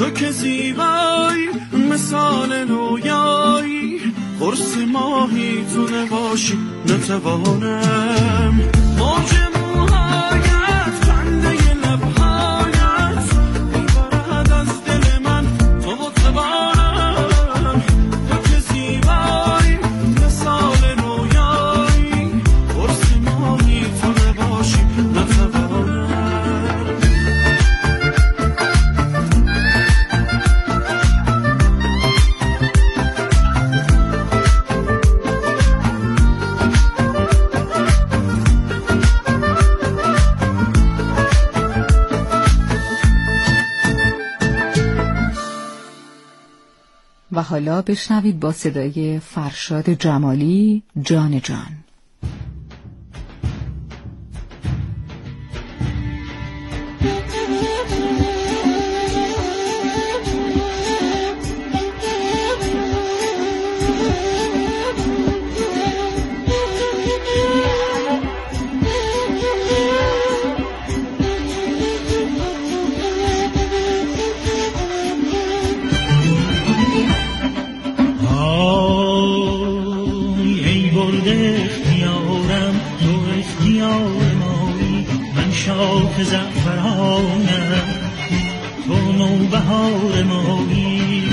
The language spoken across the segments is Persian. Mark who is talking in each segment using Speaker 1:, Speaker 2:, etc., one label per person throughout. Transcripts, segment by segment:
Speaker 1: تو که زیبایی مثال رویایی، قرص ماهی تو نباشی نتوانم. موج موهایت، خنده لبهایت میبرد از دل من تو متوانم. تو که زیبایی مثال رویایی، قرص ماهی تو نباشی نتوانم.
Speaker 2: و حالا بشنوید با صدای فرشاد جمالی جان جان.
Speaker 3: شاخ زعفرانم تو نوبهار مایی.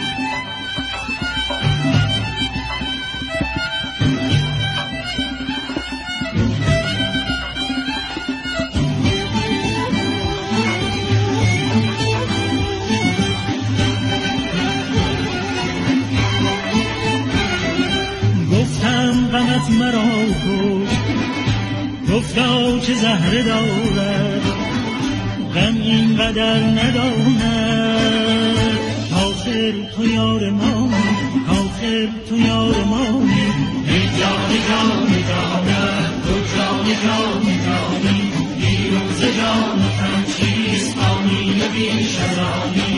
Speaker 3: گفتم غمت مرا کش، گفتا که زهره دارد غم اینقدر نداند. آخر تو یار مایی، آخر تو یار مایی. ای جان جان جانم تو جان جان جانی، بیروز جان تن چیست آنی بیش از آنی.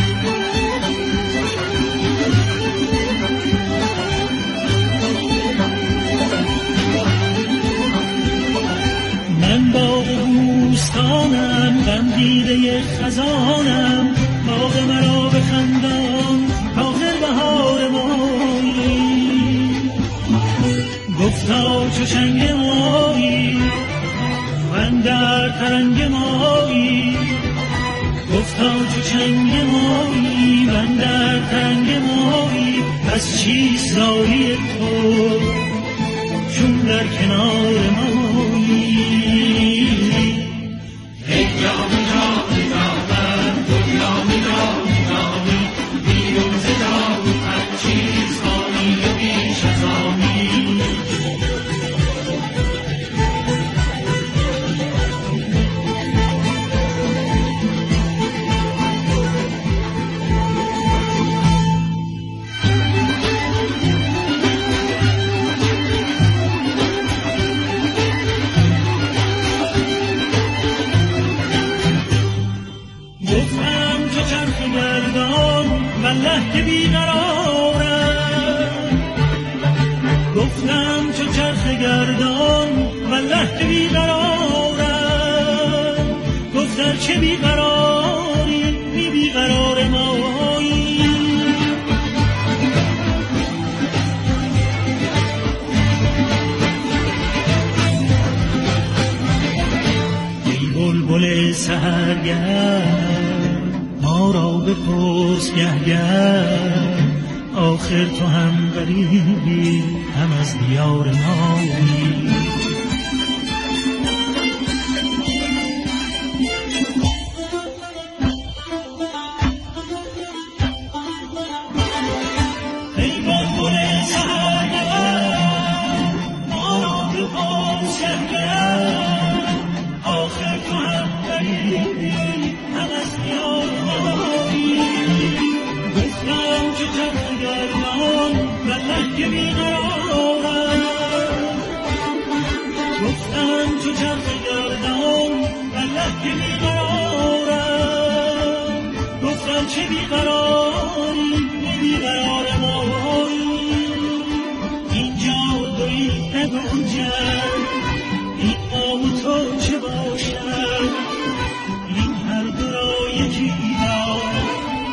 Speaker 3: من باغ بوستانم، غم دیده خزانم، باغ مرا بخندان آخر بهار مایی. گفتا چو چنگ مایی من در ترنگ مایی. گفتا چو چنگ مایی من در ترنگ مایی. پس چیست زاری تو چون در کنار مایی. ای جان جان جانم تو جان جان جانی، بیروز جان هر چیز آنی و بیش از آنی. والله که بیقرارم، گفتم چو چرخ گردان والله که بیقرارم. گفتر چه بیقراری بی بیقرار مایی. ای بلبل سحرگرد ما را بپرس گهگر، آخر تو هم غریبی هم از دیار مایی. ای بلبل سحرگرد ما را بپرس گهگر، آخر تو هم غریبی هم از دیار مایی. گفتم چه چرخ گردان والله که بیقرارم، گفتم چه چرخ گردان والله که بیقرارم. گفتم چه بیقراری بیقرار مایی. اینجا دوی نگنجد این ما و تو چه باشد، این هر دو را یکی دار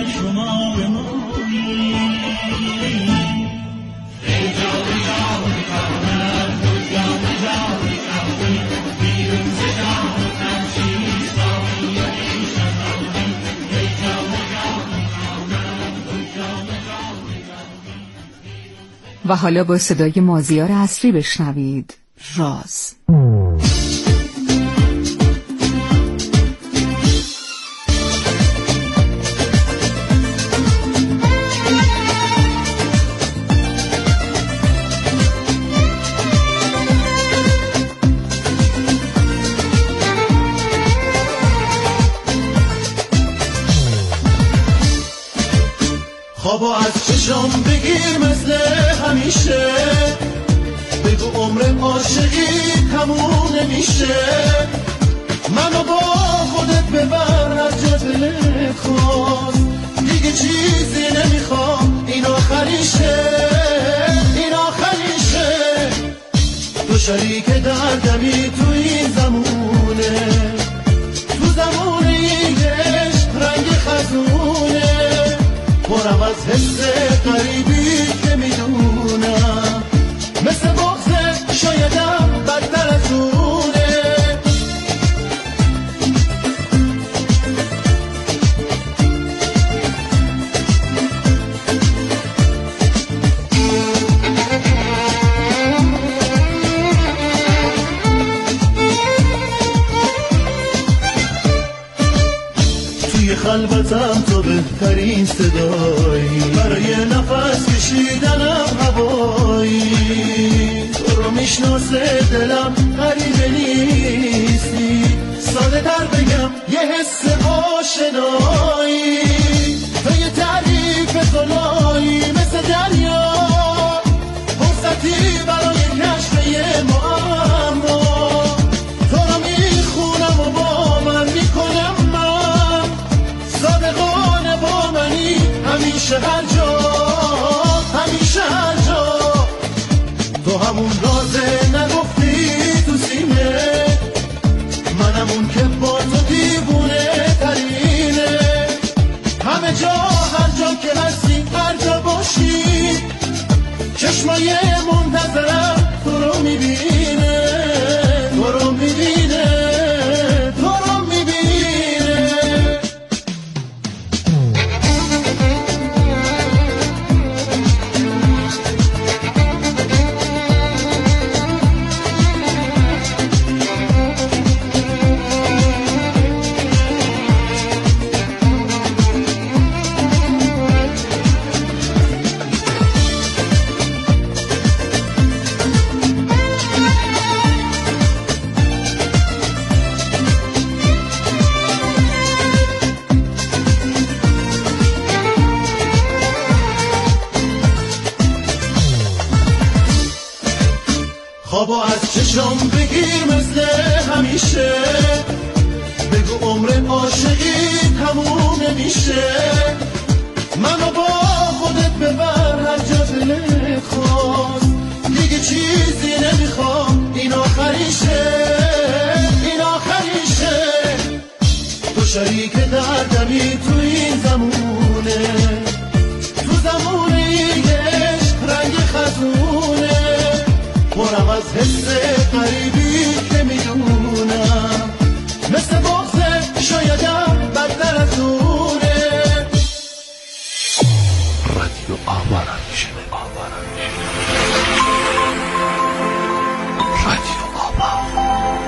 Speaker 3: در شمار مایی ای جان جان کامل تو جان جان کامل بیرون ز جان خورشید ساقی ای شهانی ای جان جان کامل تو جان جان
Speaker 2: و حالا با صدای مازیار عصری بشنوید راز.
Speaker 1: خوابو از چشم بگیر مثل همیشه بگو عمر عاشقی تموم نمیشه منو با خودت ببر از جا دلت خواست دیگه چیزی نمیخوام این آخریشه این آخریشه تو شریک دردمی تو این زمونه تو زمونه این عشق رنگ خزونه پرم از حس غریبی که میدونم مثل بغض شایدم بدتر از اونه توی خلوتم تو بهترین صدایی برای نفس کشیدنم هوایی تو رو میشناسه دلم غریبه نیستی ساده در بگم یه حس آشنایی تو یه تعریف زلایی مثل دریا فرصتی برای کشف یه معما تو رو میخونم و با من میکنم من صادقانه با منی همیشه هر جا همیشه هر جا تو همون رازه نگفتی تو سینه منم اون که با تو دیوونه ترینه همه جا هر جا که هستی هر جا باشی چشمای منتظرم تو رو میبینه تو رو میبینه تو رو میبینه خوابو از چشم بگیر مثل همیشه بگو عمر عاشقی تموم نمیشه منو با خودت ببر هر جا دلت خواست دیگه چیزی نمیخوام این آخریشه این آخریشه تو شریک دردمی تو این زمونه تو زمونه این عشق رنگ خزونه پرم از حس غریبی که میدونم مثل بغض شایدم بدتر از اونه رادیو آوارم میشه رادیو آوار.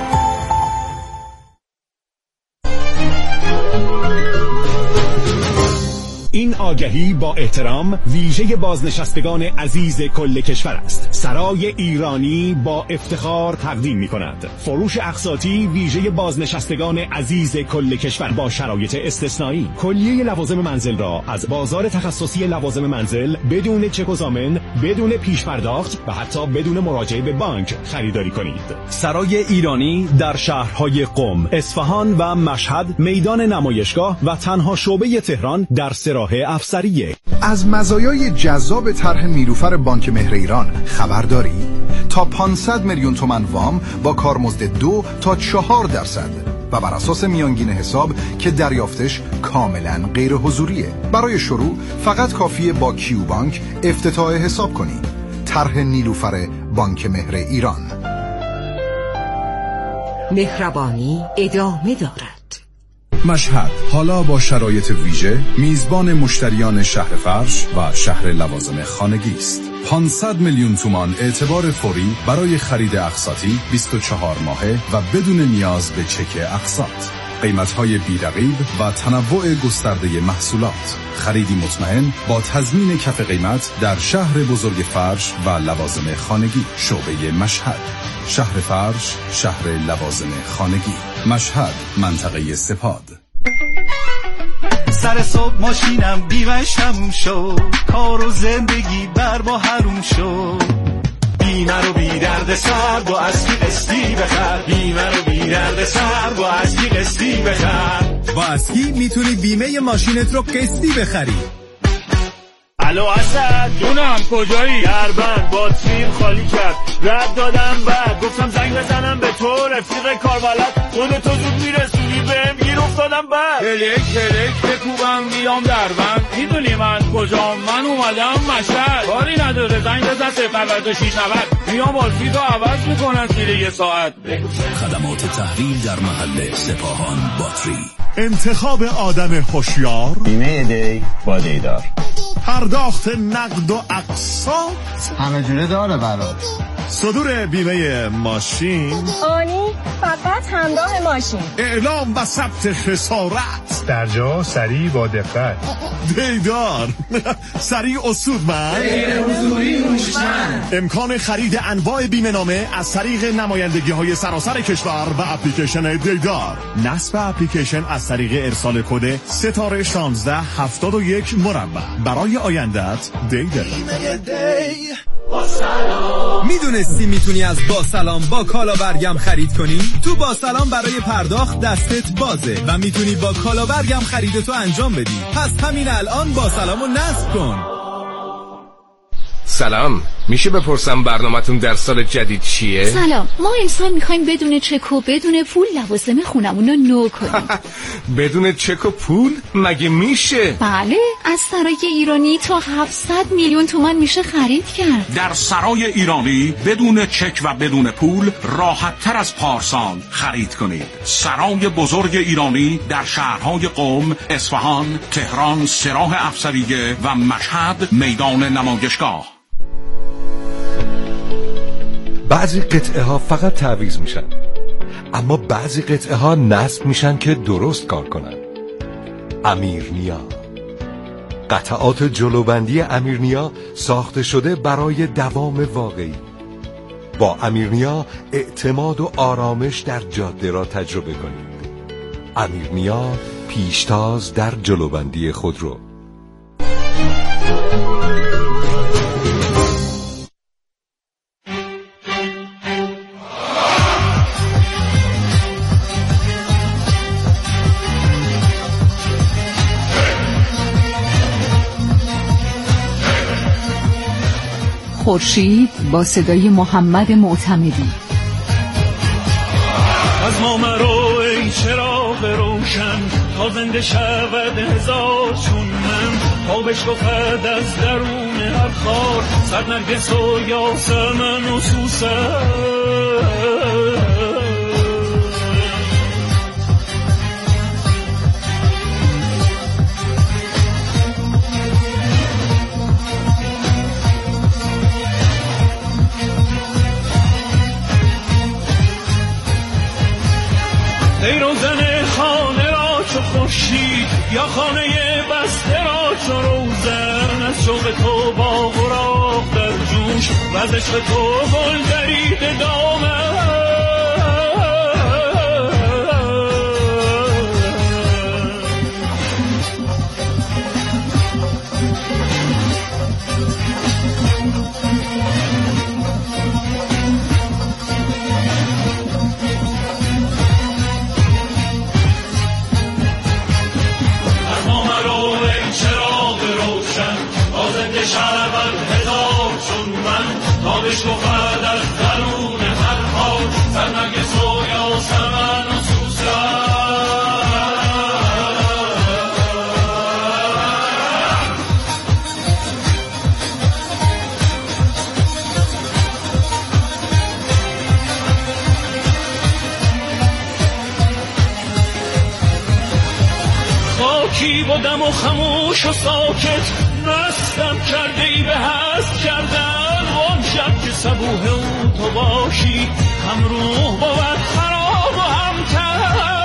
Speaker 4: این آگهی با احترام ویژه بازنشستگان عزیز کل کشور است. سرای ایرانی با افتخار تقدیم می‌کند فروش اقساطی ویژه بازنشستگان عزیز کل کشور با شرایط استثنایی. کلیه لوازم منزل را از بازار تخصصی لوازم منزل بدون چک و ضامن، بدون پیش پرداخت و حتی بدون مراجعه به بانک خریداری کنید. سرای ایرانی در شهرهای قم، اصفهان و مشهد، میدان نمایشگاه و تنها شعبه تهران در سراح افسریه.
Speaker 5: از مزایای جذاب طرح نیلوفر بانک مهر ایران خبر داری؟ تا 500 میلیون تومان وام با کارمزد 2 تا 4% و بر اساس میانگین حساب که دریافتش کاملا غیر حضوریه. برای شروع فقط کافیه با کیو بانک افتتاح حساب کنی. طرح نیلوفر بانک مهر ایران.
Speaker 6: مهربانی ادامه دارد.
Speaker 5: مشهد حالا با شرایط ویژه میزبان مشتریان شهر فرش و شهر لوازم خانگی است. 500 میلیون تومان اعتبار فوری برای خرید اقساطی 24 ماهه و بدون نیاز به چک اقساط. قیمت‌های بی‌رقیب و تنوع گسترده محصولات. خریدی مطمئن با تضمین کف قیمت در شهر بزرگ فرش و لوازم خانگی. شعبه مشهد. شهر فرش، شهر لوازم خانگی. مشهد، منطقه سپاد.
Speaker 1: سر صبح ماشینم بیمش تموم شد، کار و زندگی بر با حروم شد. بیمه رو بی درد سر با اصلی قسطی بخر، بیمه رو بی درد سر با اصلی قسطی بخر.
Speaker 7: با اسکی میتونی بیمه ماشینت رو قسطی بخری.
Speaker 3: الو اسد جونم کجایی؟ دربند باتریم خالی کرد، رد دادم بعد گفتم زنگ بزنم به تو رفیق کاربلد، خودتو زود میرسونی بهم گیر افتادم بعد کلک بکوبم بیام دربند. میدونی من کجام؟ من اومدم مشهد، کاری نداره زنگ بزن 09690 میام باتریتو عوض میکنن زیر یه ساعت.
Speaker 8: خدمات تحویل در محل سپاهان باتری.
Speaker 4: انتخاب آدم هوشیار،
Speaker 9: بیمه دی با دیدار،
Speaker 4: پرداخت نقد و اقساط،
Speaker 9: همه جوره داره برات.
Speaker 4: صدور بیمه ماشین،
Speaker 10: آنی فقط همراه ماشین،
Speaker 4: اعلام و ثبت خسارت،
Speaker 9: در جا سریع با دقت.
Speaker 4: دیدار سریع اصولمند،
Speaker 1: غیر حضوری هوشمند.
Speaker 4: امکان خرید انواع بیمه نامه از طریق نمایندگی های سراسر کشور و اپلیکیشن دیدار. نصب اپلیکیشن از طریق ارسال کد ستاره 1671 مربع. برای آیندت دیدار.
Speaker 7: میدونستی میتونی از با سلام با کالا برگم خرید کنی؟ تو با سلام برای پرداخت دستت بازه و میتونی با کالا برگم خریدتو انجام بدی. پس همین الان با سلامو نصب کن.
Speaker 11: سلام، میشه بپرسم برنامه‌تون در سال جدید چیه؟
Speaker 12: سلام، ما امسال میخوایم بدون چک و بدون پول لوازم خونمون رو نو کنیم.
Speaker 11: بدون چک و پول؟ مگه میشه؟
Speaker 12: بله، از سرای ایرانی تا 700 میلیون تومان میشه خرید کرد.
Speaker 13: در سرای ایرانی بدون چک و بدون پول راحت تر از پارسال خرید کنید. سرای بزرگ ایرانی در شهرهای قم، اصفهان، تهران، سراح افسریه و مشهد میدان نمایشگاه.
Speaker 14: بعضی قطعه ها فقط تعویض میشن، اما بعضی قطعه ها نصب میشن که درست کار کنن. امیرنیا، قطعات جلوبندی امیرنیا ساخته شده برای دوام واقعی. با امیرنیا اعتماد و آرامش در جاده را تجربه کنید. امیرنیا، پیشتاز در جلوبندی خودرو.
Speaker 2: خورشید با صدای محمد معتمدی.
Speaker 3: از ما مرو ای چراغ روشن، تا زنده شود هزار چون من، تا بشکفد از درون هر خار، صد نرگس و یاسمن و سوسن. ای روزن خانه را چو خورشید، یا خانه بسته را چو روزن، از شوق تو باغ و راغ در جوش، و از عشق تو گل درید دامن. شربت هزار چون من، تا بشکفد از درون هر حال، سرنگس و یاسمن و سوسن. ماندم و خموش و ساکت، مستم کرده ای به هست کردن. اون شب که صبوح اون تو باشی، هم روح بود خراب و هم تن.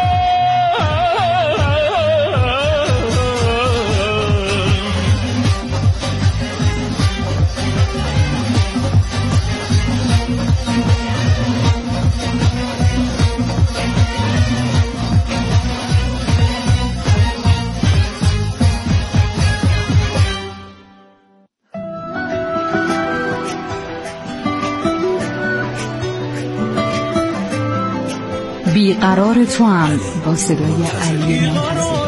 Speaker 2: بیقرار تو هم با صدای علی منتظر.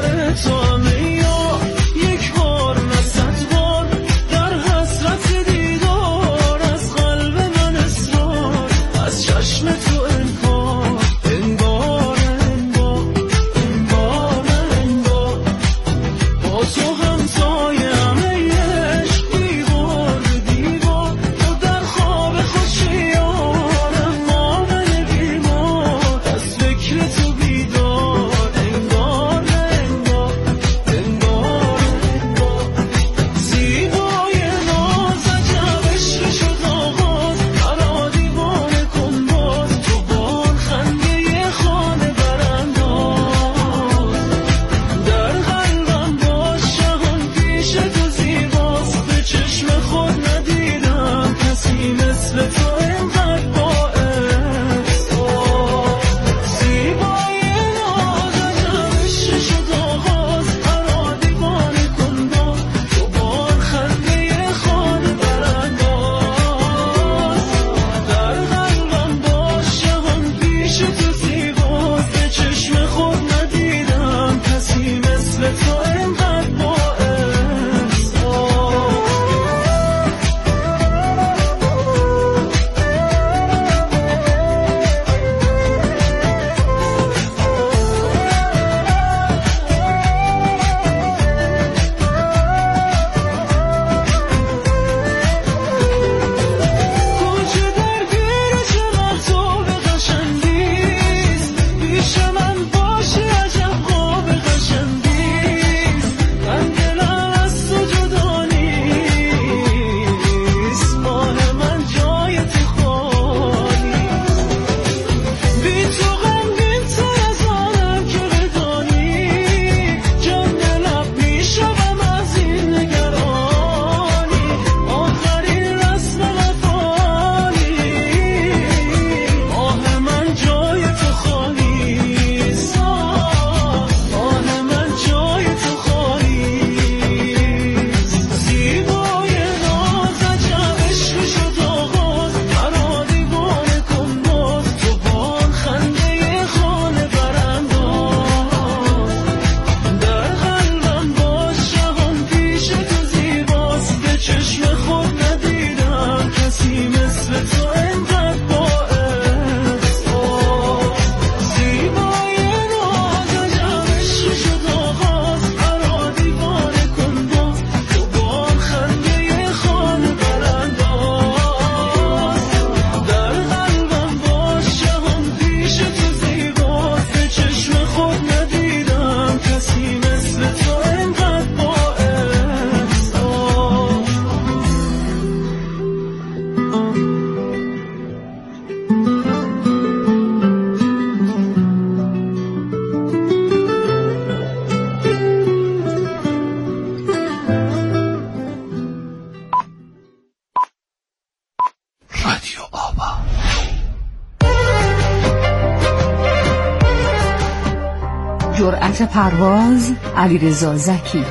Speaker 2: جرأت پرواز، علیرضا زکی.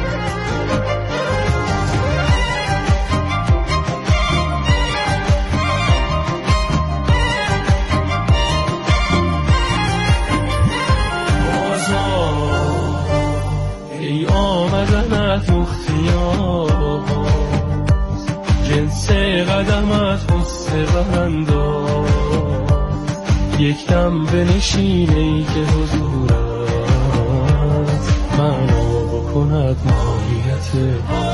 Speaker 3: ای آمدنت اختیار، جنس قدمت حسن برانداز، یک دم بنشین ای که حضورت معنا بکند ماهیت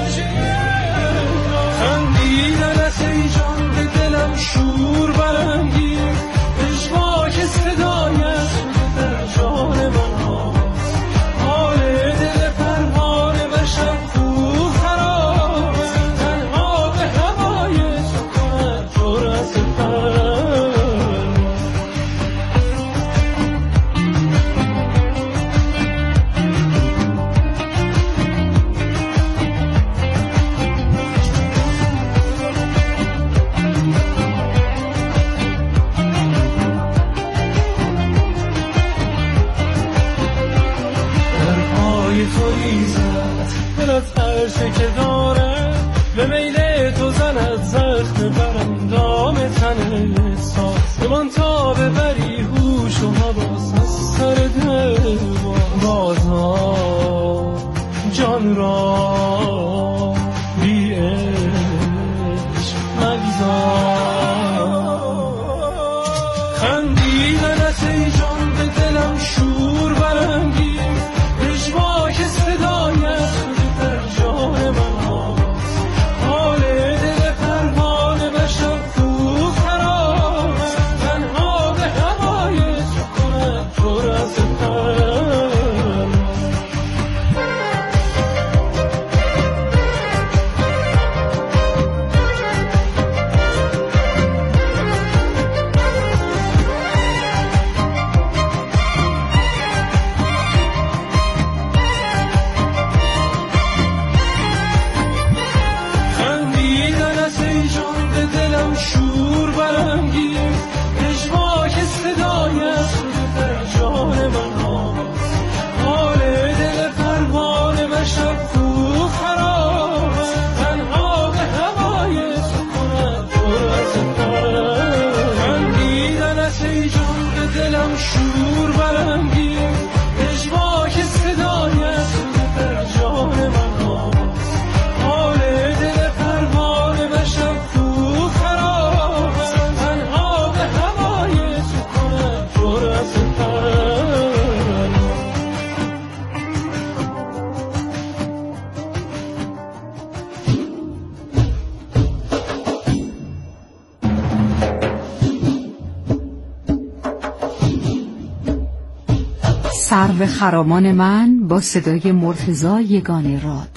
Speaker 3: خندیدنت ای جان به دلم شور برانگیز، عشقا که صدایت در جان من هاست، حال دل پر بریزد دلت هر چه که داره به میل تو زند زخم برم دام تنت ساختمان تا ببری هوش و حواس از سر دل بازا جان را بی عشق مگذار خندیدنت ای جان به دلم شور برانگیخت پژواک صدایت در جان من حال دل پروانه به شب تو فراز تنها به هوای تو کند پر از شور برانگیخت پژواک صدایت در جان من حال دل پروانه به شب کو خراس تنها به هوای تو کند پر از خندیدنت ای جان به دلم شور برانگیخت پژواک صدایت در جان من حال دل پروانه به شب
Speaker 2: سرو خرامان من با صدای مرتضی یگانه راد.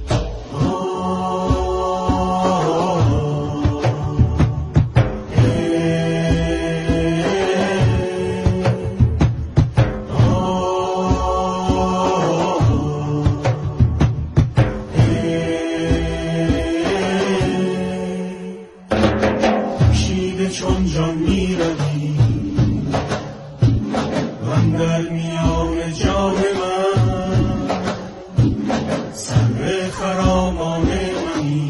Speaker 3: شیده چون جان می روی من در میان جان من سرو خرامان منی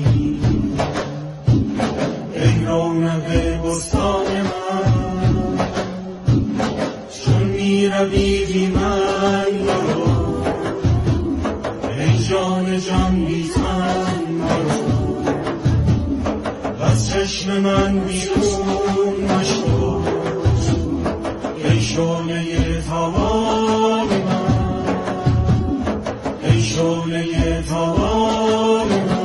Speaker 3: ای رونق بستان من چون می روی بی من برو ای جان جان بی تن برو از چشم من بیرون مشو ای شعله تابان من ای شعله تابان من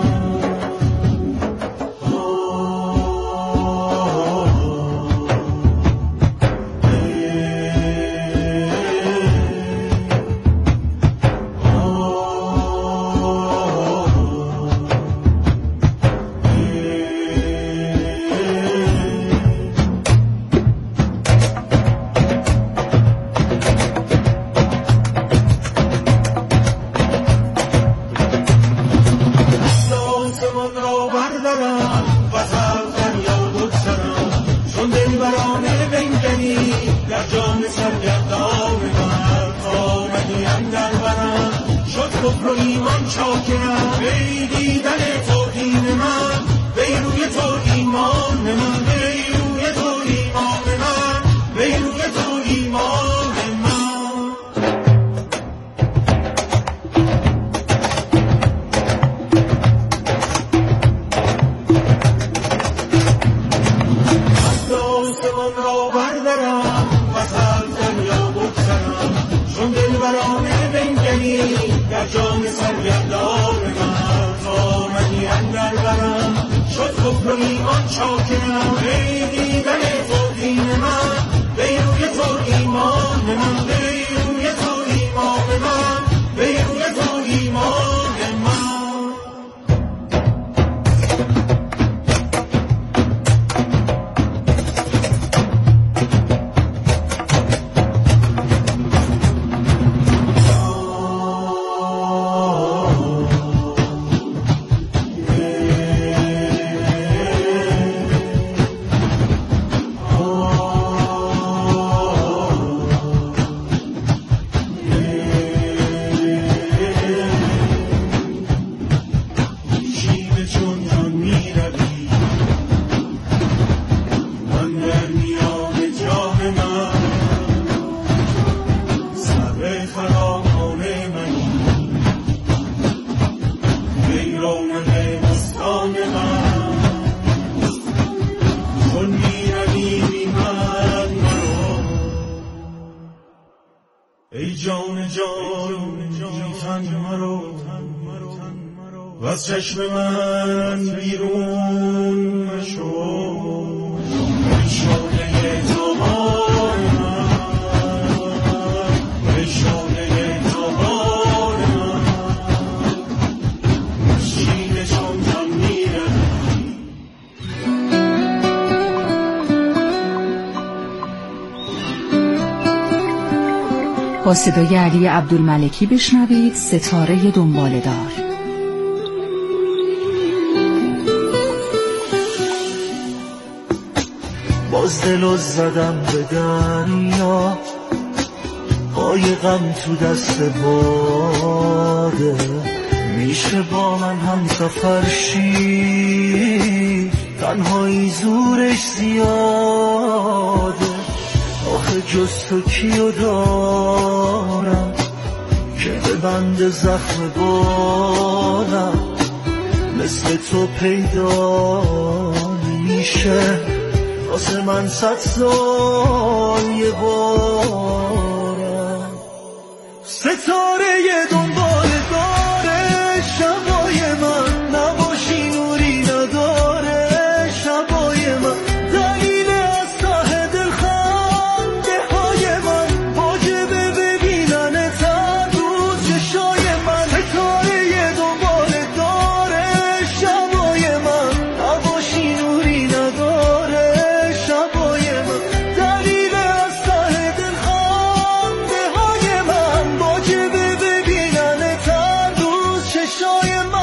Speaker 3: و از چشم من بیرون مشو شعله تو بارم شعله تو بارم شینه چون جان میره.
Speaker 2: با صدای علی عبدالملکی بشنوید ستاره دنباله‌دار.
Speaker 3: باز دلو زدم به دریا قایقم تو دست باده میشه با من هم سفر شی تنهایی زورش زیاده آخه جز تو کیو دارم که به بند زخم بالم مثل تو پیدا میشه واسه من 100 سال یه بارم. ستاره دنبال داره شبای من نباشی نوری نداره شبای من دلیل از ته دل خنده های من واجبه ببینن تر روز چشای من. ستاره دنبال داره شبای من نباشی نوری نداره شبای من دلیل از ته دل خنده های من واجبه ببینن تر روز چشای من.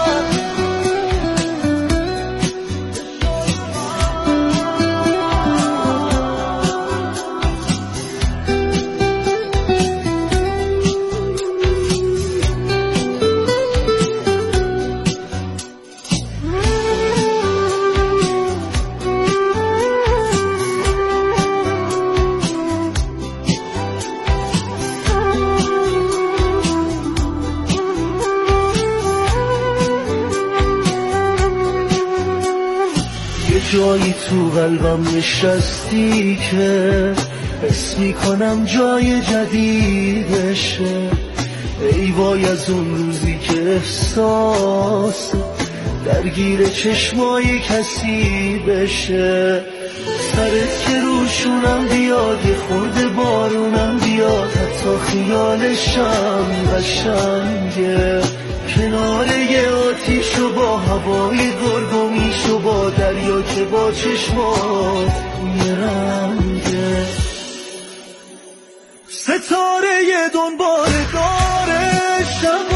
Speaker 3: جایی تو قلبم نشستی که حس میکنم جای جدیدشه ای وای از اون روزی که احساس درگیر چشمای کسی بشه سرت که روشونم بیاد یه خورده بارونم بیاد حتی خیالشم قشنگه کنار یه آتیش و با هوای گرگومیش و با دریا که با چشمات یه رنگه. ستاره دنبال داره شب